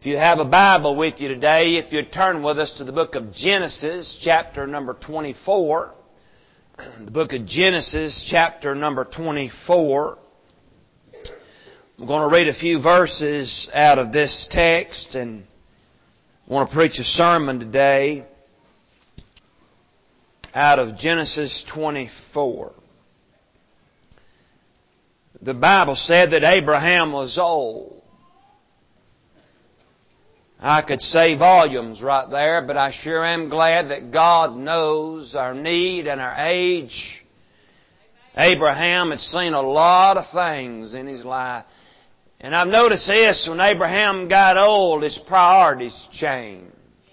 If you have a Bible with you today, if you'd turn with us to the book of Genesis, chapter number 24. The book of Genesis, chapter number 24. I'm going to read a few verses out of this text and I want to preach a sermon today out of Genesis 24. The Bible said that Abraham was old. I could say volumes right there, but I sure am glad that God knows our need and our age. Abraham had seen a lot of things in his life. And I've noticed this, when Abraham got old, his priorities changed.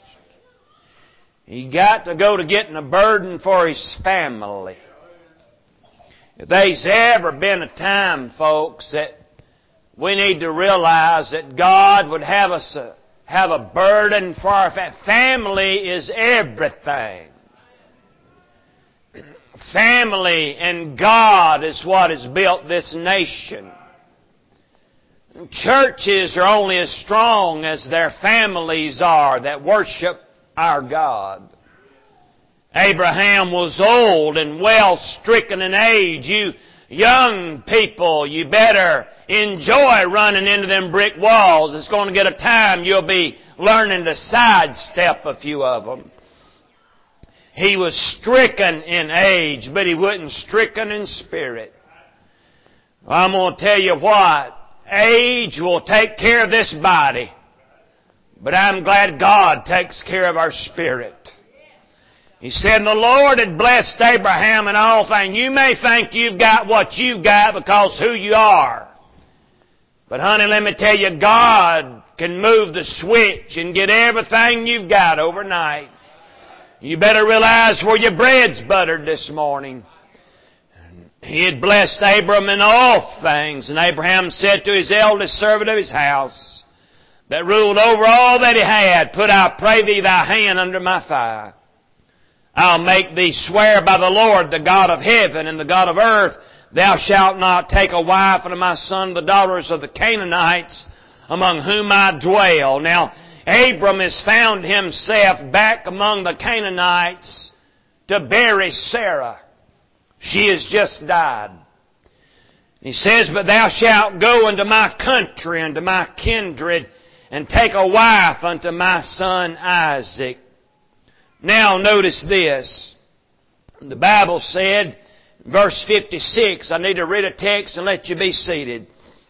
He got to go to getting a burden for his family. If there's ever been a time, folks, that we need to realize that God would have us have a burden for our family. Family is everything. Family and God is what has built this nation. Churches are only as strong as their families are that worship our God. Abraham was old and well stricken in age. You young people, you better enjoy running into them brick walls. It's going to get a time you'll be learning to sidestep a few of them. He was stricken in age, but he wasn't stricken in spirit. I'm going to tell you what, age will take care of this body, but I'm glad God takes care of our spirit. He said, and the Lord had blessed Abraham in all things. You may think you've got what you've got because who you are. But honey, let me tell you, God can move the switch and get everything you've got overnight. You better realize where your bread's buttered this morning. He had blessed Abram in all things. And Abraham said to his eldest servant of his house, that ruled over all that he had, put, I pray thee, thy hand under my thigh. I'll make thee swear by the Lord, the God of heaven and the God of earth, thou shalt not take a wife unto my son, the daughters of the Canaanites, among whom I dwell. Now, Abram has found himself back among the Canaanites to bury Sarah. She has just died. He says, but thou shalt go unto my country, unto my kindred, and take a wife unto my son Isaac. Now notice this. The Bible said, verse 56, I need to read a text and let you be seated.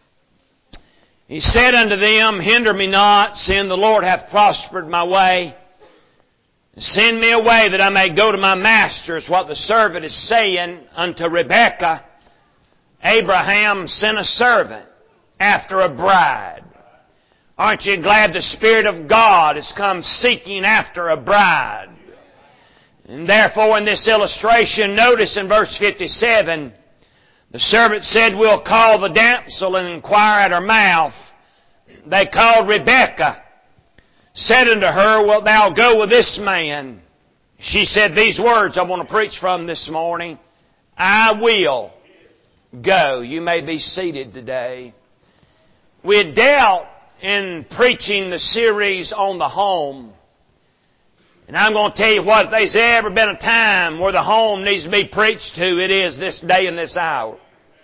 He said unto them, hinder me not, seeing the Lord hath prospered my way. Send me away that I may go to my master, is what the servant is saying unto Rebekah. Abraham sent a servant after a bride. Aren't you glad the Spirit of God has come seeking after a bride? And therefore in this illustration, notice in verse 57, the servant said, we'll call the damsel and inquire at her mouth. They called Rebekah, said unto her, wilt thou go with this man? She said these words I want to preach from this morning. I will go. You may be seated today. We had dealt in preaching the series on the home. And I'm going to tell you what, if there's ever been a time where the home needs to be preached to, it is this day and this hour.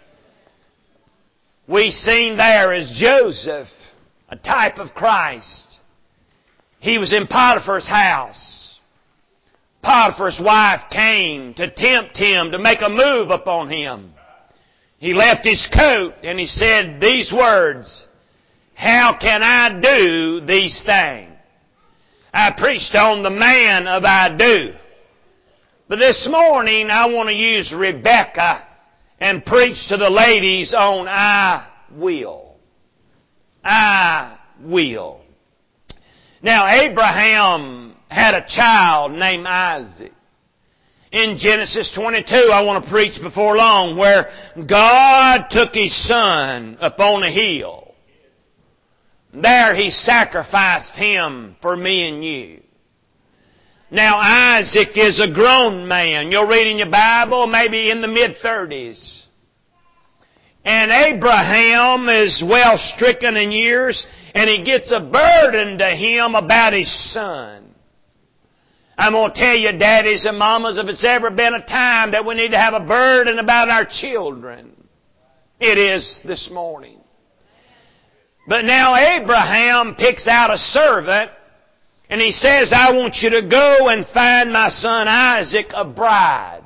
We seen there is Joseph, a type of Christ. He was in Potiphar's house. Potiphar's wife came to tempt him, to make a move upon him. He left his coat and he said these words, how can I do these things? I preached on the man of I do. But this morning I want to use Rebekah and preach to the ladies on I will. I will. Now Abraham had a child named Isaac. In Genesis 22, I want to preach before long, where God took His son up on a hill. There He sacrificed him for me and you. Now Isaac is a grown man. You'll read in your Bible, maybe in the mid-30s. And Abraham is well stricken in years. and he gets a burden to him about his son. I'm going to tell you, daddies and mamas, if it's ever been a time that we need to have a burden about our children, it is this morning. But now Abraham picks out a servant, and he says, I want you to go and find my son Isaac a bride.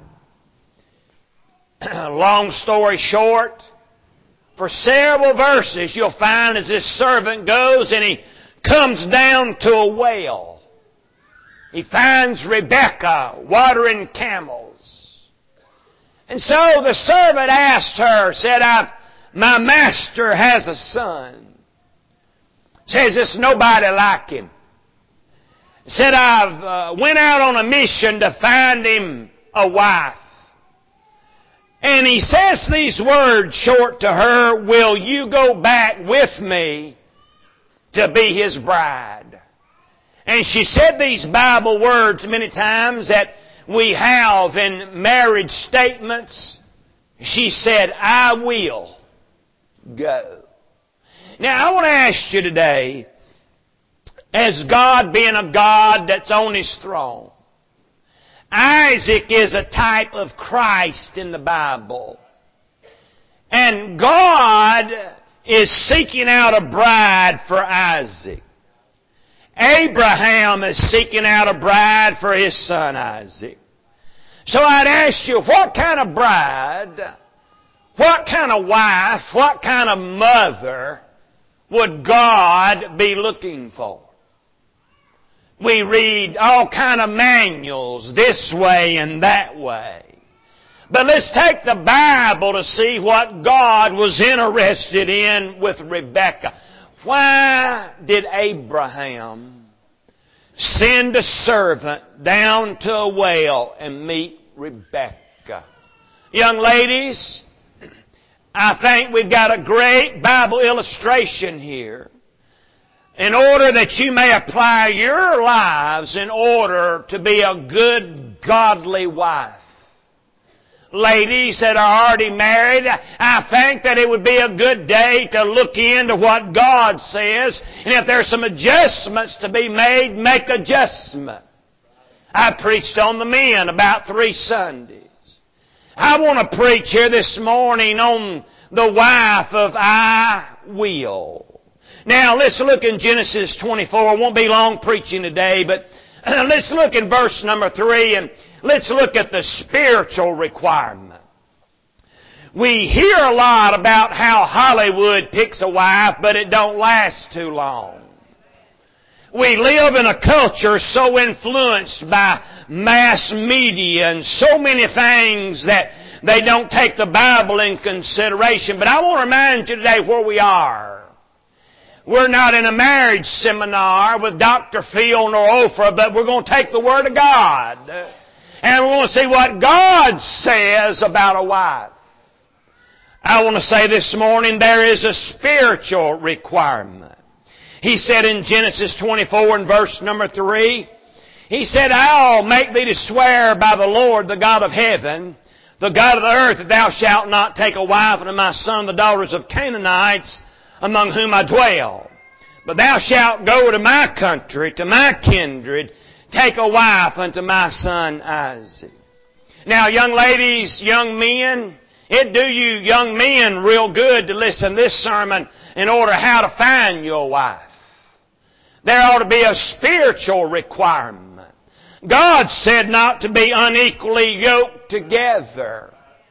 Long story short, for several verses you'll find as this servant goes and he comes down to a well. He finds Rebekah watering camels. And so the servant asked her, said, my master has a son. Says it's nobody like him. Said, I've went out on a mission to find him a wife. And he says these words short to her, will you go back with me to be his bride? And she said these Bible words many times that we have in marriage statements. She said, I will go. Now I want to ask you today, as God being a God that's on His throne, Isaac is a type of Christ in the Bible. And God is seeking out a bride for Isaac. Abraham is seeking out a bride for his son Isaac. So I'd ask you, what kind of bride, what kind of wife, what kind of mother would God be looking for? We read all kind of manuals this way and that way. But let's take the Bible to see what God was interested in with Rebekah. Why did Abraham send a servant down to a well and meet Rebekah? Young ladies, I think we've got a great Bible illustration here in order that you may apply your lives in order to be a good, godly wife. Ladies that are already married, I think that it would be a good day to look into what God says, and if there's some adjustments to be made, make adjustment. I preached on the men about 3 Sundays. I want to preach here this morning on the wife of I will. Now let's look in Genesis 24. I won't be long preaching today, but let's look in verse number 3 and let's look at the spiritual requirement. We hear a lot about how Hollywood picks a wife, but it don't last too long. We live in a culture so influenced by mass media and so many things that they don't take the Bible in consideration. But I want to remind you today where we are. We're not in a marriage seminar with Dr. Phil nor Oprah, but we're going to take the Word of God. And we're going to see what God says about a wife. I want to say this morning there is a spiritual requirement. He said in Genesis 24 and verse number 3, He said, I'll make thee to swear by the Lord, the God of heaven, the God of the earth, that thou shalt not take a wife unto my son, the daughters of Canaanites, among whom I dwell. But thou shalt go to my country, to my kindred, take a wife unto my son Isaac. Now, young ladies, young men, it do you young men real good to listen to this sermon in order how to find your wife. There ought to be a spiritual requirement. God said not to be unequally yoked together.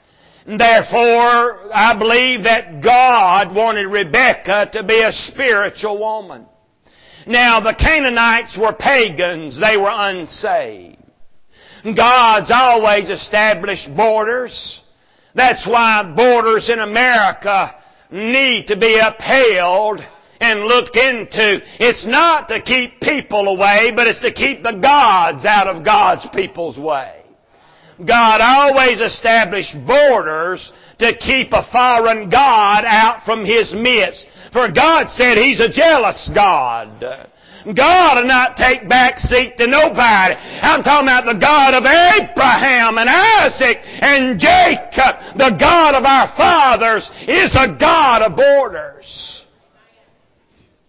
Therefore, I believe that God wanted Rebekah to be a spiritual woman. Now, the Canaanites were pagans. They were unsaved. God's always established borders. That's why borders in America need to be upheld and looked into. It's not to keep people away, but it's to keep the gods out of God's people's way. God always established borders to keep a foreign god out from His midst. For God said He's a jealous God. God will not take back seat to nobody. I'm talking about the God of Abraham and Isaac and Jacob. The God of our fathers is a God of borders.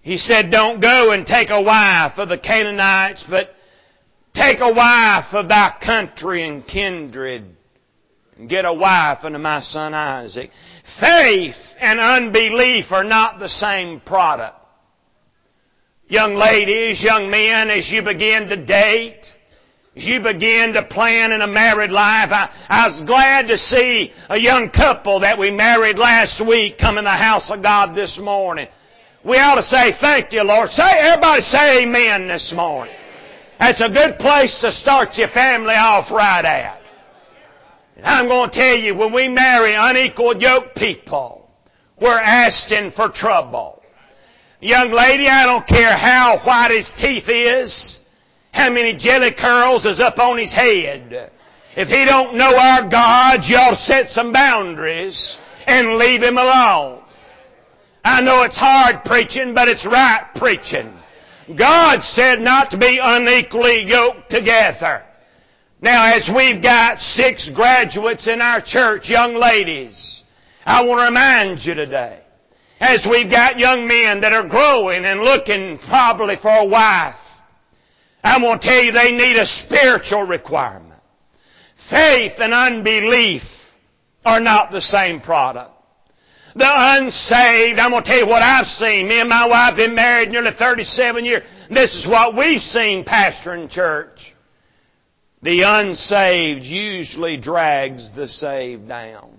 He said, don't go and take a wife of the Canaanites, but take a wife of thy country and kindred, and get a wife unto my son Isaac. Faith and unbelief are not the same product. Young ladies, young men, as you begin to date, as you begin to plan in a married life, I was glad to see a young couple that we married last week come in the house of God this morning. We ought to say, thank you, Lord. Everybody say amen this morning. That's a good place to start your family off right at. And I'm going to tell you, when we marry unequal yoked people, we're asking for trouble. Young lady, I don't care how white his teeth is, how many jelly curls is up on his head. If he don't know our God, you ought to set some boundaries and leave him alone. I know it's hard preaching, but it's right preaching. God said not to be unequally yoked together. Now, as we've got 6 graduates in our church, young ladies, I want to remind you today, as we've got young men that are growing and looking probably for a wife, I want to tell you they need a spiritual requirement. Faith and unbelief are not the same product. The unsaved, I'm going to tell you what I've seen. Me and my wife have been married nearly 37 years. This is what we've seen pastoring church. The unsaved usually drags the saved down.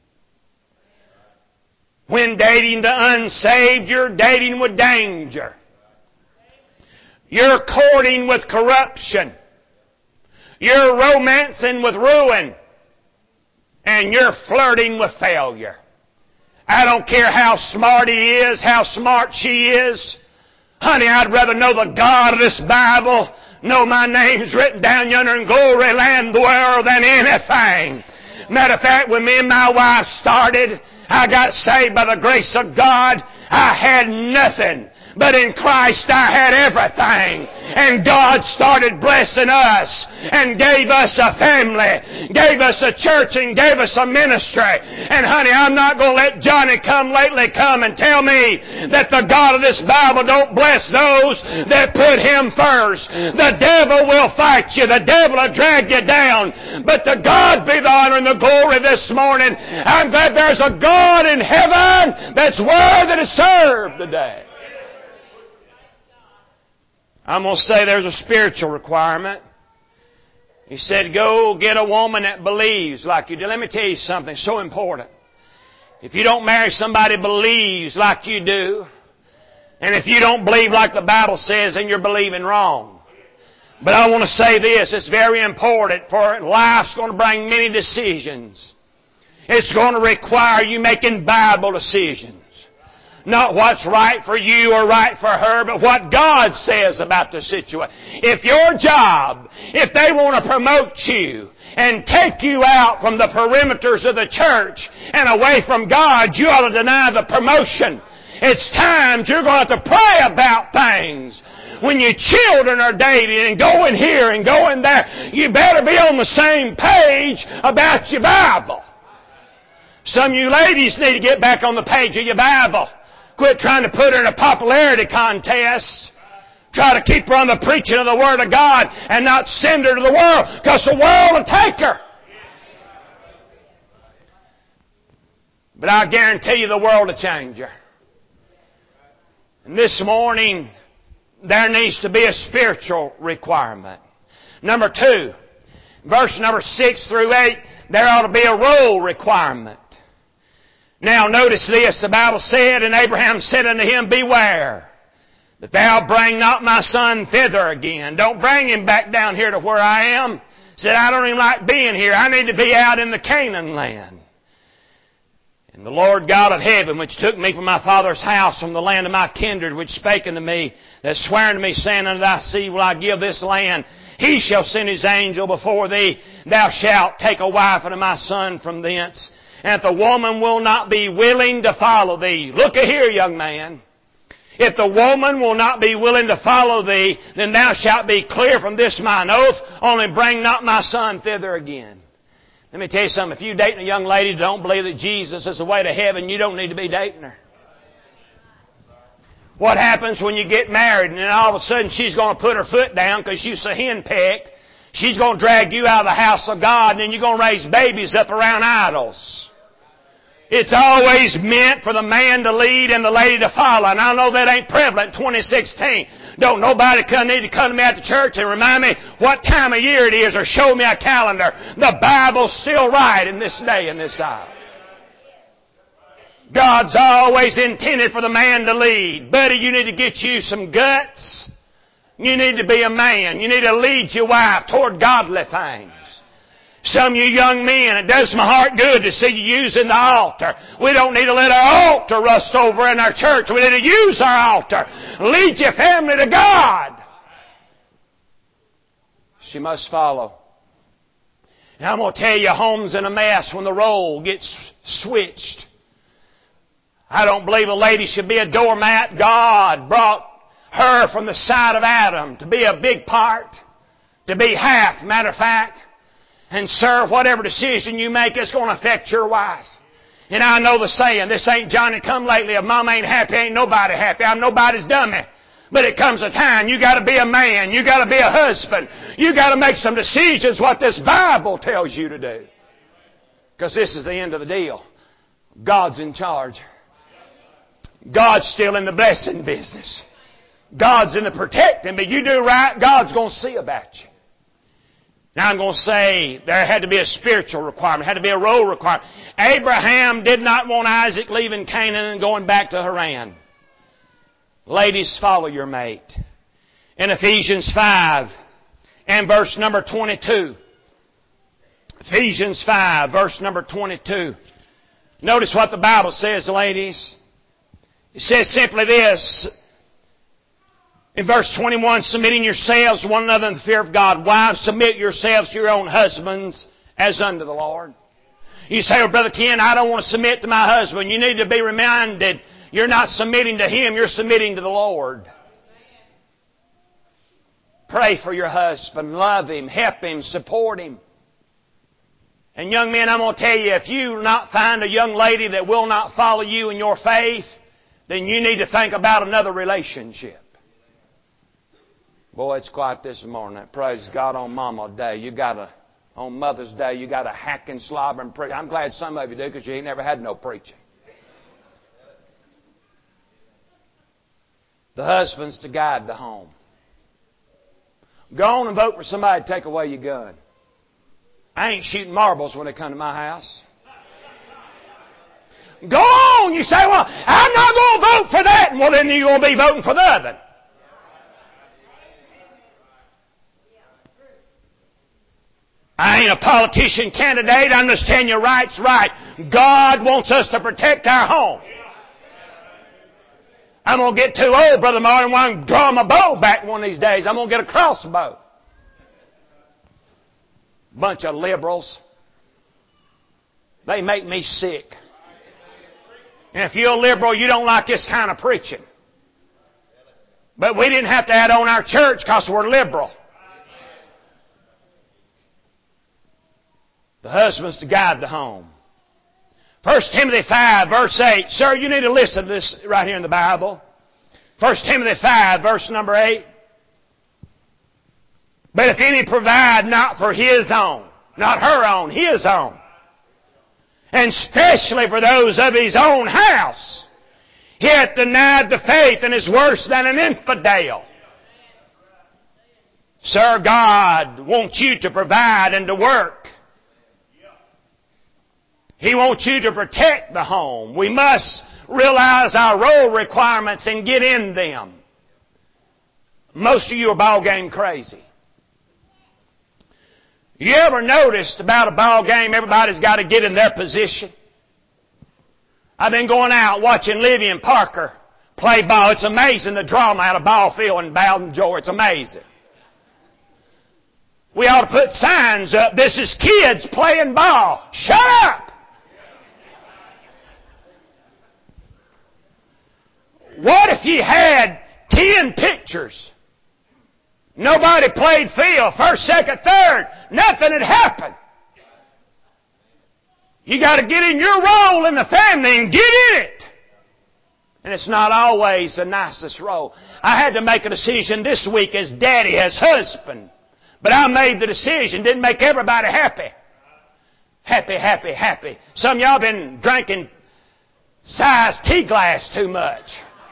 When dating the unsaved, you're dating with danger. You're courting with corruption. You're romancing with ruin. And you're flirting with failure. I don't care how smart he is, how smart she is. Honey, I'd rather know the God of this Bible, know my name's written down yonder in glory land the world than anything. Matter of fact, when me and my wife started, I got saved by the grace of God. I had nothing. But in Christ I had everything. And God started blessing us and gave us a family, gave us a church and gave us a ministry. And honey, I'm not going to let Johnny come lately come and tell me that the God of this Bible don't bless those that put Him first. The devil will fight you. The devil will drag you down. But to God be the honor and the glory this morning. I'm glad there's a God in heaven that's worthy to serve today. I'm going to say there's a spiritual requirement. He said, go get a woman that believes like you do. Let me tell you something so important. If you don't marry somebody who believes like you do, and if you don't believe like the Bible says, then you're believing wrong. But I want to say this, it's very important, for life's going to bring many decisions. It's going to require you making Bible decisions. Not what's right for you or right for her, but what God says about the situation. If your job, if they want to promote you and take you out from the perimeters of the church and away from God, you ought to deny the promotion. It's times you're going to have to pray about things. When your children are dating and going here and going there, you better be on the same page about your Bible. Some of you ladies need to get back on the page of your Bible. Quit trying to put her in a popularity contest. Try to keep her on the preaching of the Word of God and not send her to the world, because the world will take her. But I guarantee you the world will change her. And this morning, there needs to be a spiritual requirement. Number 2, verse number 6 through 8, there ought to be a role requirement. Now notice this, the Bible said, and Abraham said unto him, beware, that thou bring not my son thither again. Don't bring him back down here to where I am. He said, I don't even like being here. I need to be out in the Canaan land. And the Lord God of heaven, which took me from my father's house, from the land of my kindred, which spake unto me, that sware unto me, saying, unto thy seed will I give this land. He shall send His angel before thee. Thou shalt take a wife unto my son from thence. And if the woman will not be willing to follow thee, look here, young man. If the woman will not be willing to follow thee, then thou shalt be clear from this mine oath, only bring not my son thither again. Let me tell you something. If you're dating a young lady who don't believe that Jesus is the way to heaven, you don't need to be dating her. What happens when you get married and then all of a sudden she's going to put her foot down because she's so henpecked. She's going to drag you out of the house of God and then you're going to raise babies up around idols. It's always meant for the man to lead and the lady to follow. And I know that ain't prevalent in 2016. Don't nobody need to come to me at the church and remind me what time of year it is or show me a calendar. The Bible's still right in this day and this hour. God's always intended for the man to lead. Buddy, you need to get you some guts. You need to be a man. You need to lead your wife toward godly things. Some of you young men, it does my heart good to see you using the altar. We don't need to let our altar rust over in our church. We need to use our altar. Lead your family to God. She must follow. And I'm going to tell you, home's in a mess when the role gets switched. I don't believe a lady should be a doormat. God brought her from the side of Adam to be a big part, to be half, matter of fact. And sir, whatever decision you make, it's going to affect your wife. And I know the saying, this ain't Johnny come lately. If mama ain't happy, ain't nobody happy. I'm nobody's dummy. But it comes a time you got to be a man. You got to be a husband. You got to make some decisions what this Bible tells you to do. Because this is the end of the deal. God's in charge. God's still in the blessing business. God's in the protecting. But you do right, God's going to see about you. Now I'm going to say there had to be a spiritual requirement. Had to be a role requirement. Abraham did not want Isaac leaving Canaan and going back to Haran. Ladies, follow your mate. In Ephesians 5 and verse number 22. Ephesians 5 verse number 22. Notice what the Bible says, ladies. It says simply this. In verse 21, submitting yourselves to one another in the fear of God. Wives, submit yourselves to your own husbands as unto the Lord. You say, oh, Brother Ken, I don't want to submit to my husband. You need to be reminded you're not submitting to him, you're submitting to the Lord. Pray for your husband. Love him. Help him. Support him. And young men, I'm going to tell you, if you not find a young lady that will not follow you in your faith, then you need to think about another relationship. Boy, it's quiet this morning. Praise God on Mama Day. On Mother's Day, you got a hacking, slobbering preach. I'm glad some of you do because you ain't never had no preaching. The husband's to guide the home. Go on and vote for somebody to take away your gun. I ain't shooting marbles when they come to my house. Go on! You say, well, I'm not going to vote for that. Well, then you're going to be voting for the other. I ain't a politician candidate. I'm just telling you right's right. God wants us to protect our home. I'm going to get too old, Brother Martin, when I draw my bow back one of these days. I'm going to get a crossbow. Bunch of liberals. They make me sick. And if you're a liberal, you don't like this kind of preaching. But we didn't have to add on our church because we're liberal. The husband's to guide the home. 1 Timothy 5, verse 8. Sir, you need to listen to this right here in the Bible. 1 Timothy 5, verse number 8. But if any provide not for his own, not her own, his own, and especially for those of his own house, he hath denied the faith and is worse than an infidel. Sir, God wants you to provide and to work. He wants you to protect the home. We must realize our role requirements and get in them. Most of you are ball game crazy. You ever noticed about a ball game, everybody's got to get in their position? I've been going out watching Livy and Parker play ball. It's amazing the drama out of ball field in Bowden, Georgia. It's amazing. We ought to put signs up. This is kids playing ball. Shut up! What if you had 10 pictures? Nobody played field, first, second, third. Nothing had happened. You got to get in your role in the family and get in it. And it's not always the nicest role. I had to make a decision this week as daddy, as husband. But I made the decision. Didn't make everybody happy. Happy, happy, happy. Some of y'all been drinking size tea glass too much.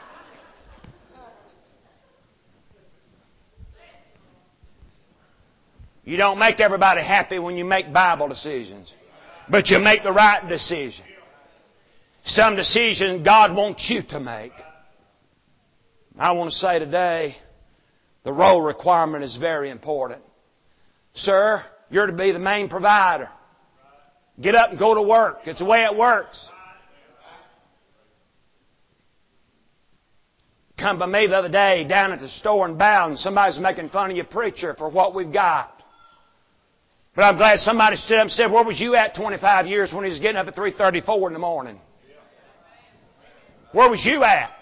You don't make everybody happy when you make Bible decisions. But you make the right decision. Some decisions God wants you to make. I want to say today, the role requirement is very important. Sir, you're to be the main provider. Get up and go to work. It's the way it works. Come by me the other day down at the store in Bowden. Somebody's making fun of your preacher for what we've got. But I'm glad somebody stood up and said, where was you at 25 years when he was getting up at 3:34 in the morning? Where was you at?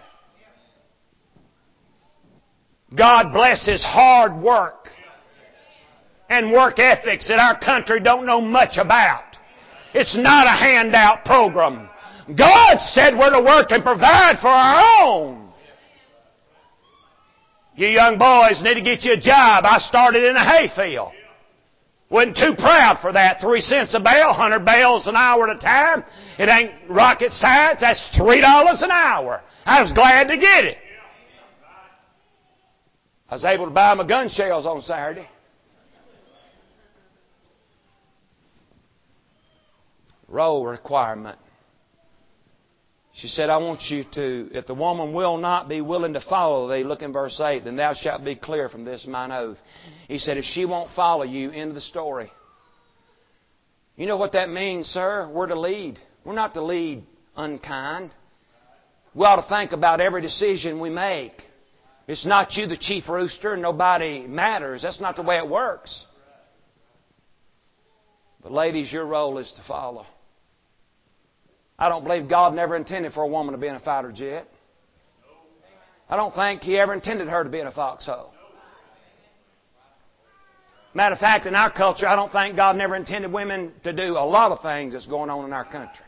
God blesses hard work and work ethics that our country don't know much about. It's not a handout program. God said we're to work and provide for our own. You young boys need to get you a job. I started in a hayfield. Wasn't too proud for that. 3 cents a bale, 100 bales an hour at a time. It ain't rocket science. That's $3 an hour. I was glad to get it. I was able to buy my gun shells on Saturday. Role requirement. She said, I want you to, if the woman will not be willing to follow thee, look in verse 8, then thou shalt be clear from this mine oath. He said, if she won't follow you, end of the story. You know what that means, sir? We're to lead. We're not to lead unkind. We ought to think about every decision we make. It's not you the chief rooster and nobody matters. That's not the way it works. But ladies, your role is to follow. I don't believe God never intended for a woman to be in a fighter jet. I don't think He ever intended her to be in a foxhole. Matter of fact, in our culture, I don't think God never intended women to do a lot of things that's going on in our country.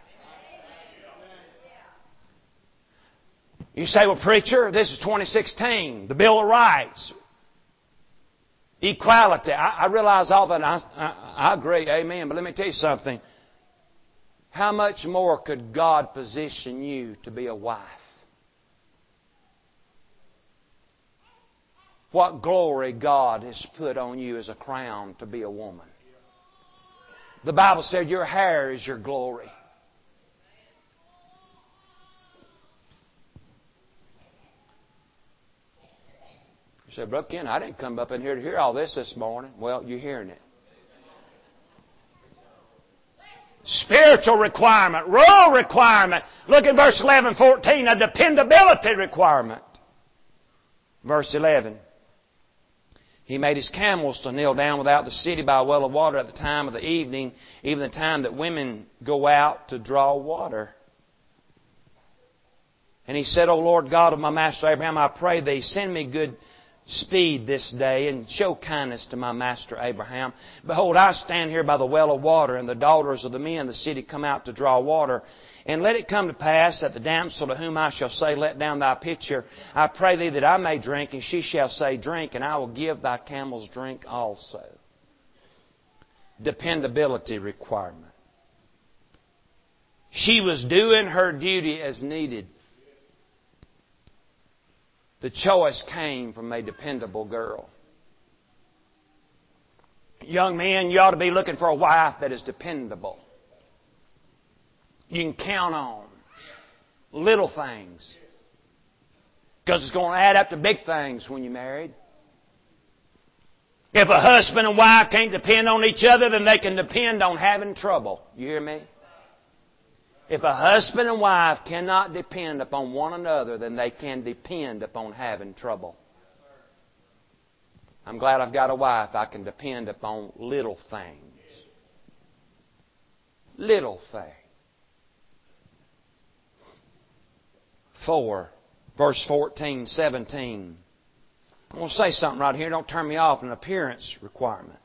You say, well, preacher, this is 2016, the Bill of Rights, equality. I realize all that. I agree, amen. But let me tell you something. How much more could God position you to be a wife? What glory God has put on you as a crown to be a woman. The Bible said your hair is your glory. You said, Brother Ken, I didn't come up in here to hear all this morning. Well, you're hearing it. Spiritual requirement, role requirement. Look at verse 11, 14, a dependability requirement. Verse 11. He made his camels to kneel down without the city by a well of water at the time of the evening, even the time that women go out to draw water. And he said, O Lord God of my master Abraham, I pray thee, send me good speed this day and show kindness to my master Abraham. Behold, I stand here by the well of water, and the daughters of the men of the city come out to draw water. And let it come to pass that the damsel to whom I shall say, let down thy pitcher, I pray thee that I may drink, and she shall say, drink, and I will give thy camels drink also. Dependability requirement. She was doing her duty as needed. The choice came from a dependable girl. Young men, you ought to be looking for a wife that is dependable. You can count on little things. Because it's going to add up to big things when you're married. If a husband and wife can't depend on each other, then they can depend on having trouble. You hear me? If a husband and wife cannot depend upon one another, then they can depend upon having trouble. I'm glad I've got a wife I can depend upon little things. Little things. 4, verse 14, 17. I want to say something right here. Don't turn me off. An appearance requirement.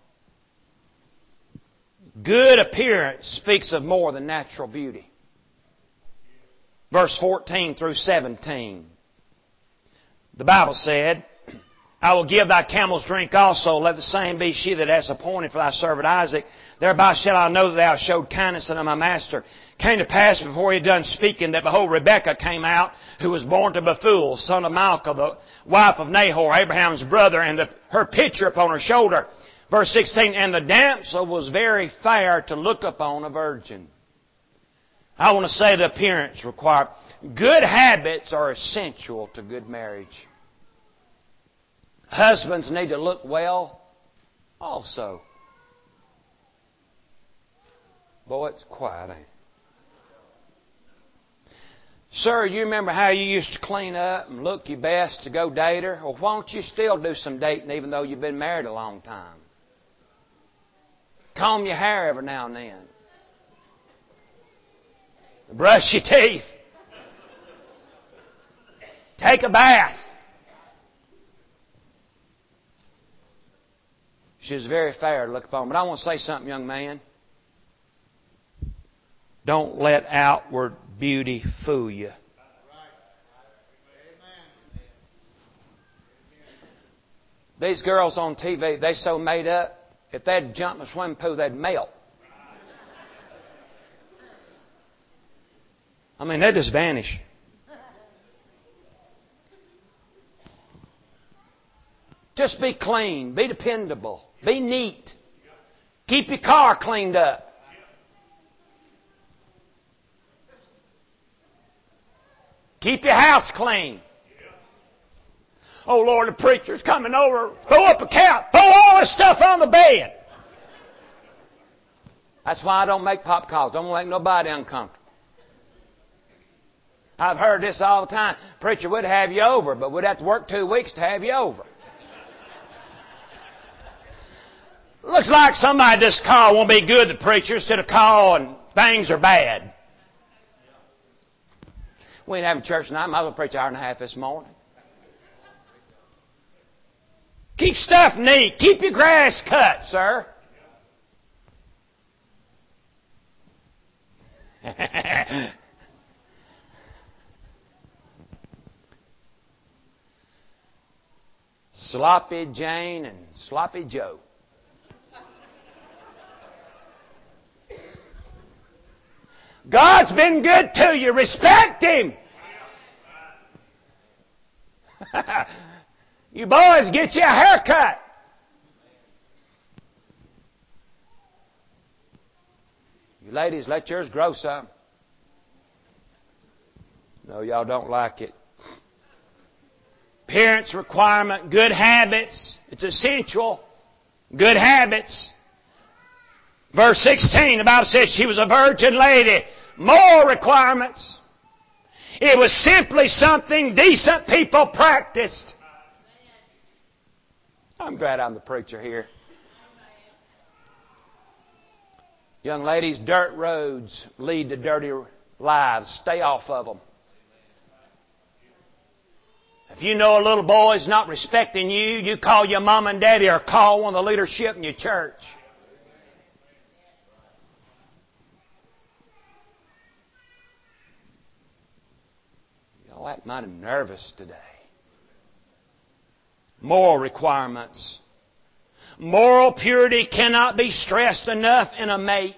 Good appearance speaks of more than natural beauty. verse 14 through 17. The Bible said, I will give thy camels drink also. Let the same be she that hast appointed for thy servant Isaac. Thereby shall I know that thou hast showed kindness unto my master. Came to pass before he had done speaking that, behold, Rebekah came out, who was born to Bethuel, son of Milcah, the wife of Nahor, Abraham's brother, and her pitcher upon her shoulder. Verse 16, and the damsel was very fair to look upon, a virgin. I want to say the appearance required. Good habits are essential to good marriage. Husbands need to look well also. Boy, it's quiet, ain't it? Sir, you remember how you used to clean up and look your best to go date her? Well, why don't you still do some dating even though you've been married a long time? Comb your hair every now and then. Brush your teeth. Take a bath. She's very fair to look upon. But I want to say something, young man. Don't let outward beauty fool you. These girls on TV, they're so made up, if they'd jump in a swimming pool, they'd melt. I mean, they'd just vanish. Just be clean. Be dependable. Be neat. Keep your car cleaned up. Keep your house clean. Oh, Lord, the preacher's coming over. Throw up a couch. Throw all this stuff on the bed. That's why I don't make pop calls. Don't make nobody uncomfortable. I've heard this all the time. Preacher, we'd have you over, but we'd have to work 2 weeks to have you over. Looks like somebody this call won't be good, the preacher, instead of calling things are bad. We ain't having church tonight. Might as well preach an hour and a half this morning. Keep stuff neat. Keep your grass cut, sir. Sloppy Jane and Sloppy Joe. God's been good to you. Respect Him. You boys, get you a haircut. You ladies, let yours grow some. No, y'all don't like it. Appearance requirement, good habits. It's essential. Good habits. Verse 16, the Bible says she was a virgin lady. Moral requirements. It was simply something decent people practiced. I'm glad I'm the preacher here. Young ladies, dirt roads lead to dirty lives. Stay off of them. If you know a little boy is not respecting you, you call your mom and daddy or call one of the leadership in your church. Y'all act mighty nervous today. Moral requirements. Moral purity cannot be stressed enough in a mate.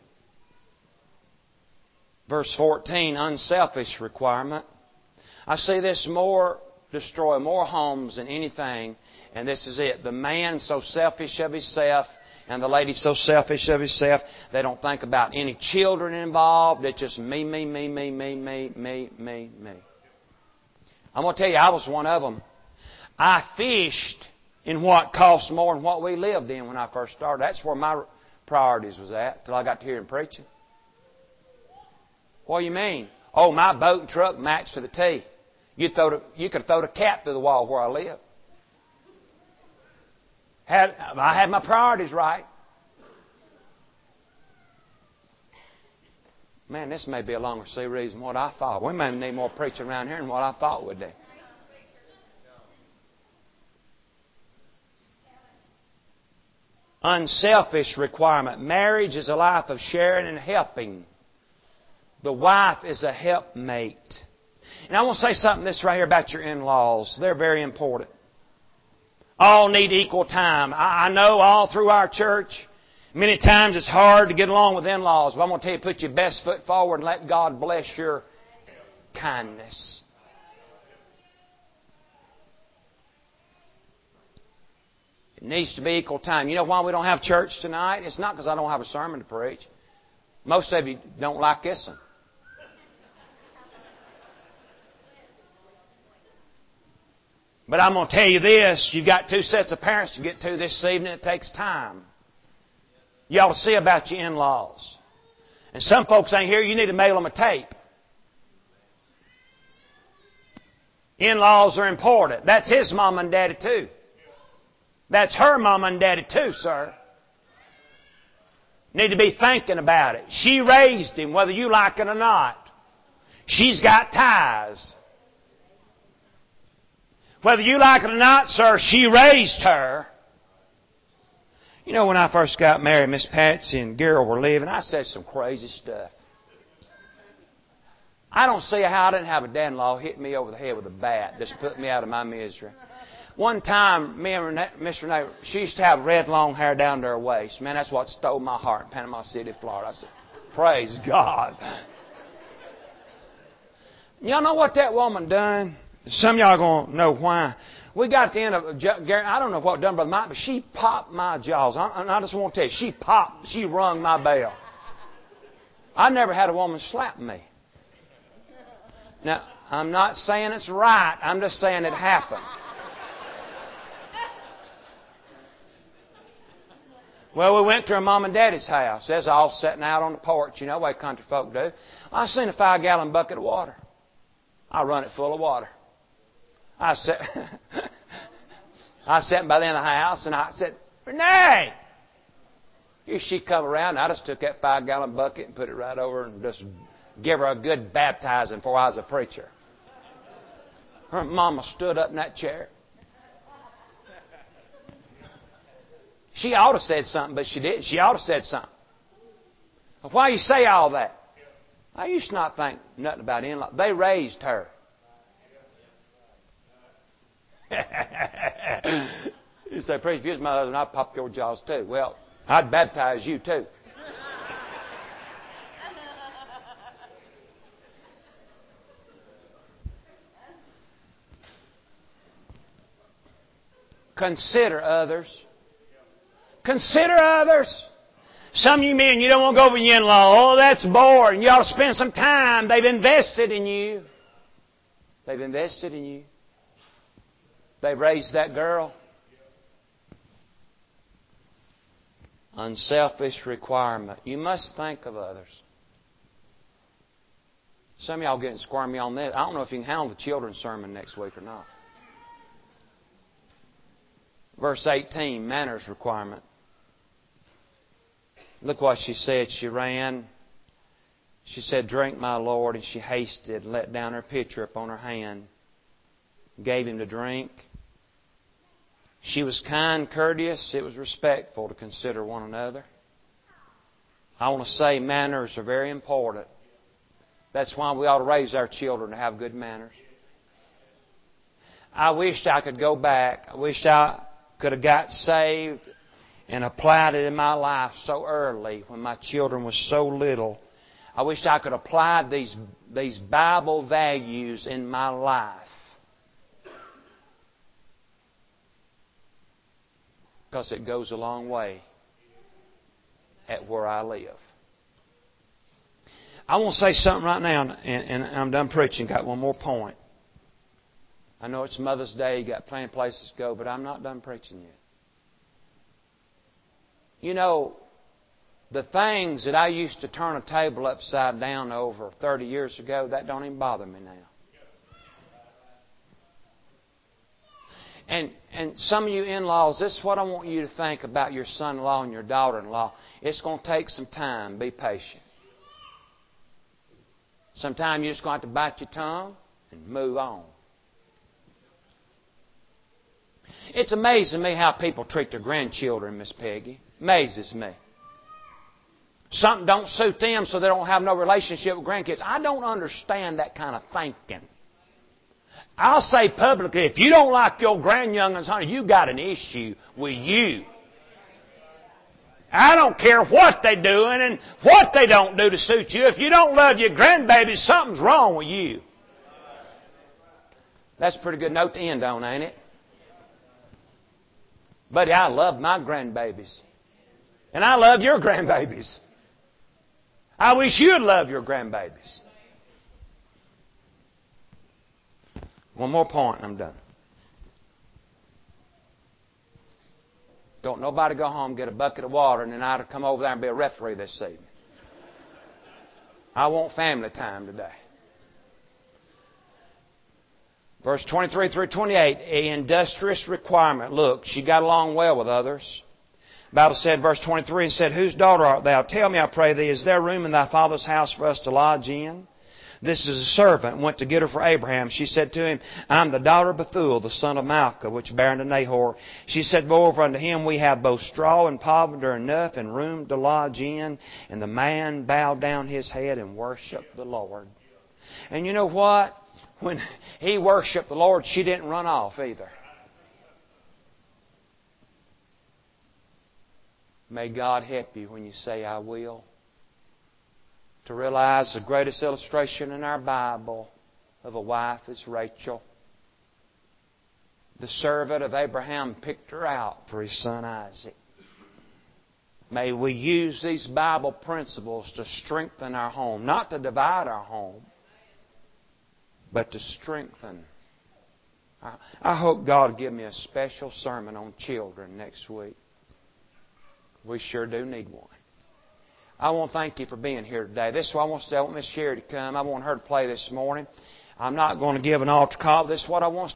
Verse 14, unselfish requirement. I see this destroy more homes than anything, and this is it. The man so selfish of himself, and the lady so selfish of herself, they don't think about any children involved. It's just me, me, me, me, me, me, me, me, me. I'm going to tell you, I was one of them. I fished in what cost more than what we lived in when I first started. That's where my priorities was at till I got to hear him preaching. What do you mean? Oh, my boat and truck matched to the T. You could throw the cat through the wall where I live. I had my priorities right. Man, this may be a longer series than what I thought. We may need more preaching around here than what I thought we'd do. Unselfish requirement. Marriage is a life of sharing and helping. The wife is a helpmate. And I want to say something this right here about your in-laws. They're very important. All need equal time. I know all through our church, many times it's hard to get along with in-laws. But I'm going to tell you, put your best foot forward and let God bless your kindness. It needs to be equal time. You know why we don't have church tonight? It's not because I don't have a sermon to preach. Most of you don't like this one. But I'm going to tell you this. You've got two sets of parents to get to this evening. It takes time. You ought to see about your in-laws. And some folks ain't here. You need to mail them a tape. In-laws are important. That's his mom and daddy too. That's her mom and daddy too, sir. Need to be thinking about it. She raised him, whether you like it or not. She's got ties. Whether you like it or not, sir, she raised her. You know, when I first got married, Miss Patsy and Gerald were living, I said some crazy stuff. I don't see how I didn't have a dad-in-law hit me over the head with a bat. Just put me out of my misery. One time, me and Miss Renee, she used to have red long hair down to her waist. Man, that's what stole my heart in Panama City, Florida. I said, praise God. Y'all know what that woman done? Some of y'all are going to know why. We got at the end of I don't know what done, Brother Mike, but she popped my jaws. I just want to tell you, she rung my bell. I never had a woman slap me. Now, I'm not saying it's right. I'm just saying it happened. Well, we went to her mom and daddy's house. There's all sitting out on the porch, you know, the way country folk do. I seen a 5-gallon bucket of water. I run it full of water. I sat by the end of the house and I said, Renee! Here she come around. I just took that 5-gallon bucket and put it right over and just give her a good baptizing before I was a preacher. Her mama stood up in that chair. She ought to have said something, but she didn't. She ought to have said something. Why you say all that? I used to not think nothing about in-law. They raised her. You say, preacher, if you was my husband, I'd pop your jaws too. Well, I'd baptize you too. Consider others. Consider others. Some of you men, you don't want to go over your in-law. Oh, that's boring. You ought to spend some time. They've invested in you. They've invested in you. They've raised that girl. Unselfish requirement. You must think of others. Some of y'all getting squirmy on this. I don't know if you can handle the children's sermon next week or not. Verse 18, manners requirement. Look what she said. She ran. She said, drink, my Lord. And she hasted and let down her pitcher upon her hand. Gave him to drink. She was kind, courteous. It was respectful to consider one another. I want to say manners are very important. That's why we ought to raise our children to have good manners. I wished I could go back. I wished I could have got saved and applied it in my life so early when my children were so little. I wish I could apply these Bible values in my life. Because it goes a long way at where I live. I want to say something right now, and I'm done preaching. Got one more point. I know it's Mother's Day. You got plenty of places to go, but I'm not done preaching yet. You know, the things that I used to turn a table upside down over 30 years ago, that don't even bother me now. And some of you in-laws, this is what I want you to think about your son-in-law and your daughter-in-law. It's going to take some time. Be patient. Sometimes you're just going to have to bite your tongue and move on. It's amazing to me how people treat their grandchildren, Miss Peggy. Amazes me. something don't suit them so they don't have no relationship with grandkids. I don't understand that kind of thinking. I'll say publicly, if you don't like your grandyoungins, honey, you got an issue with you. I don't care what they're doing and what they don't do to suit you. If you don't love your grandbabies, something's wrong with you. That's a pretty good note to end on, ain't it? Buddy, I love my grandbabies. And I love your grandbabies. I wish you'd love your grandbabies. One more point and I'm done. Don't nobody go home, get a bucket of water, and then I'd come over there and be a referee this evening. I want family time today. Verse 23 through 28, an industrious requirement. Look, she got along well with others. The Bible said, verse 23, it said, whose daughter art thou? Tell me, I pray thee, is there room in thy father's house for us to lodge in? This is a servant, went to get her for Abraham. She said to him, I am the daughter of Bethuel, the son of Milcah, which bare unto Nahor. She said, moreover, unto him we have both straw and provender enough, and room to lodge in. And the man bowed down his head and worshiped the Lord. And you know what? When he worshiped the Lord, she didn't run off either. May God help you when you say, I will, to realize the greatest illustration in our Bible of a wife is Rachel. The servant of Abraham picked her out for his son Isaac. May we use these Bible principles to strengthen our home, not to divide our home, but to strengthen. I hope God will give me a special sermon on children next week. We sure do need one. I want to thank you for being here today. This is what I want to say. I want Miss Sherry to come. I want her to play this morning. I'm not going to give an altar call. This is what I want